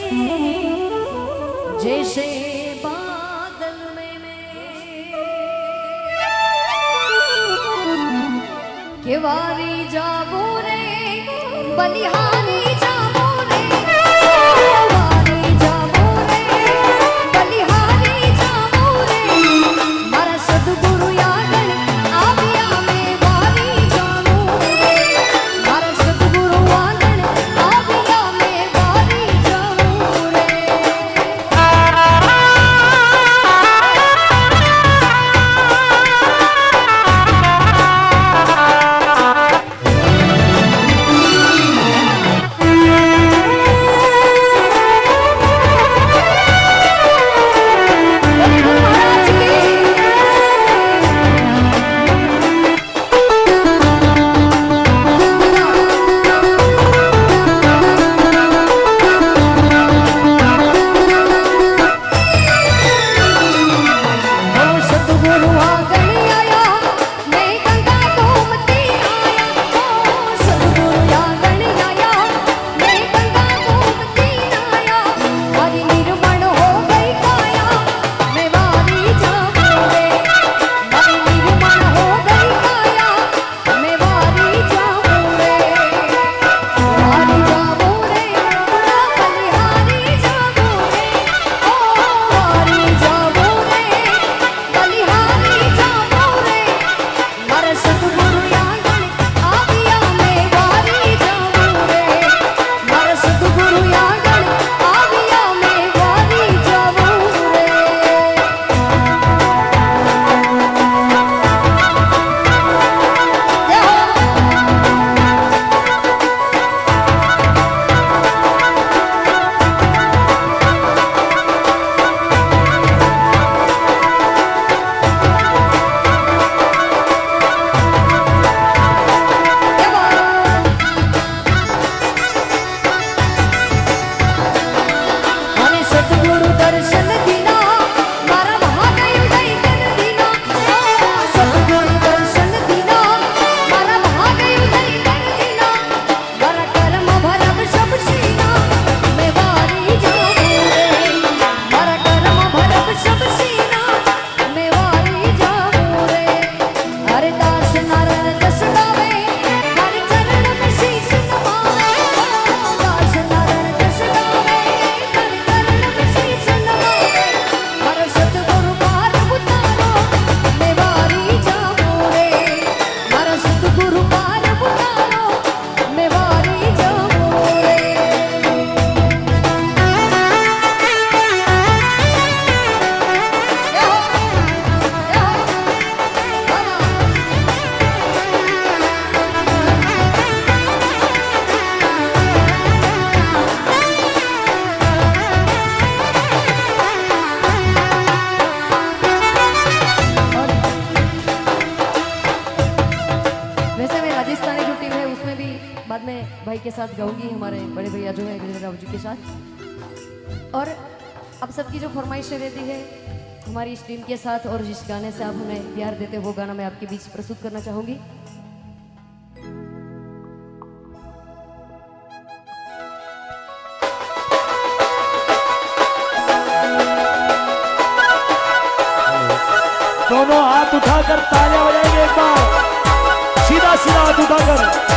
जैसे बादल में केवारी जाबो रे बलिहारी जाबो रे केवारी जाबो रे बलिहारी जाबो रे मारा सद्गुरु यागण आविया में वारी जानो रे मारा सद्गुरु यागण आविया में वारी जानो रे। बाद में भाई के साथ गाऊंगी, हमारे बड़े भैया जो है गिरिधर राव जी के साथ। और अब सबकी जो फरमाइशें रहती है हमारी इस टीम के साथ, और जिस गाने से आप हमें प्यार देते वो गाना मैं आपके बीच प्रस्तुत करना चाहूंगी। दोनों हाथ उठाकर तालियां बजाएंगे एक बार, सीधा सीधा हाथ उठाकर।